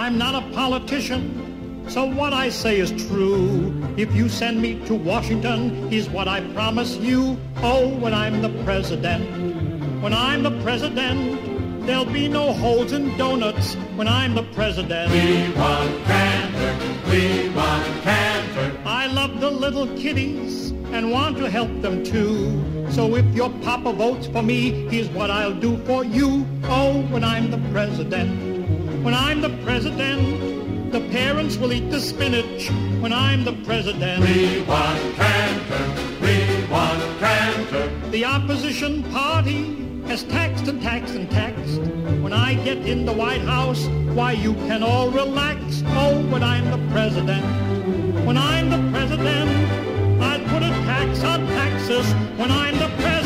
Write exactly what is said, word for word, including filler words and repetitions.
I'm not a politician, so what I say is true. If you send me to Washington, here's what I promise you. Oh, when I'm the president, when I'm the president, there'll be no holes in donuts when I'm the president. We want Cantor, we want Cantor. I love the little kiddies and want to help them too. So if your papa votes for me, here's what I'll do for you. Oh, when I'm the president, when I'm the president, the parents will eat the spinach when I'm the president. We want Cantor, we want Cantor. The opposition party has taxed and taxed and taxed. When I get in the White House, why, you can all relax. Oh, when I'm the president, when I'm the president, I'll put a tax on taxes when I'm the president.